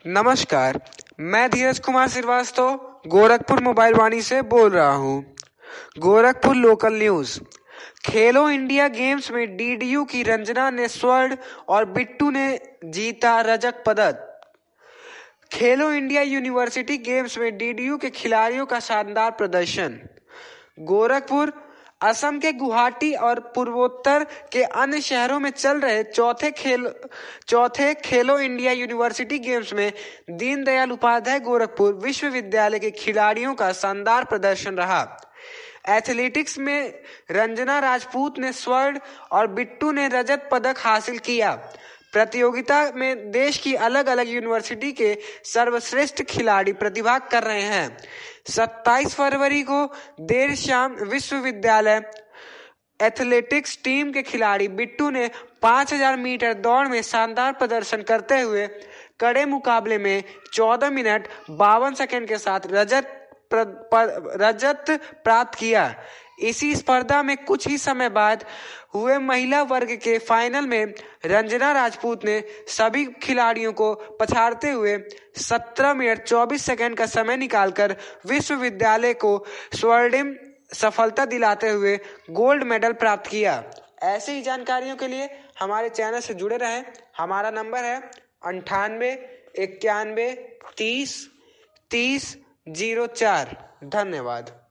नमस्कार, मैं धीरज कुमार श्रीवास्तव गोरखपुर मोबाइल वाणी से बोल रहा हूँ। Gorakhpur local news. Khelo India games में डीडीयू की रंजना ने स्वर्ण और बिट्टू ने जीता रजत पदक। खेलो इंडिया यूनिवर्सिटी गेम्स में डीडीयू के खिलाड़ियों का शानदार प्रदर्शन। गोरखपुर, असम के गुवाहाटी और पूर्वोत्तर के अन्य शहरों में चल रहे चौथे खेलो इंडिया यूनिवर्सिटी गेम्स में दीनदयाल उपाध्याय गोरखपुर विश्वविद्यालय के खिलाड़ियों का शानदार प्रदर्शन रहा। एथलेटिक्स में रंजना राजपूत ने स्वर्ण और बिट्टू ने रजत पदक हासिल किया। प्रतियोगिता में देश की अलग अलग यूनिवर्सिटी के सर्वश्रेष्ठ खिलाड़ी प्रतिभाग कर रहे हैं। 27 फरवरी को देर शाम विश्वविद्यालय एथलेटिक्स टीम के खिलाड़ी बिट्टू ने 5000 मीटर दौड़ में शानदार प्रदर्शन करते हुए कड़े मुकाबले में 14 मिनट 52 सेकंड के साथ रजत प्राप्त किया। इसी स्पर्धा में कुछ ही समय बाद हुए महिला वर्ग के फाइनल में रंजना राजपूत ने सभी खिलाड़ियों को पछाड़ते हुए 17 मिनट 24 सेकंड का समय निकालकर विश्वविद्यालय को स्वर्णिम सफलता दिलाते हुए गोल्ड मेडल प्राप्त किया। ऐसे ही जानकारियों के लिए हमारे चैनल से जुड़े रहें। हमारा नंबर है 98 91 30 30 04। धन्यवाद।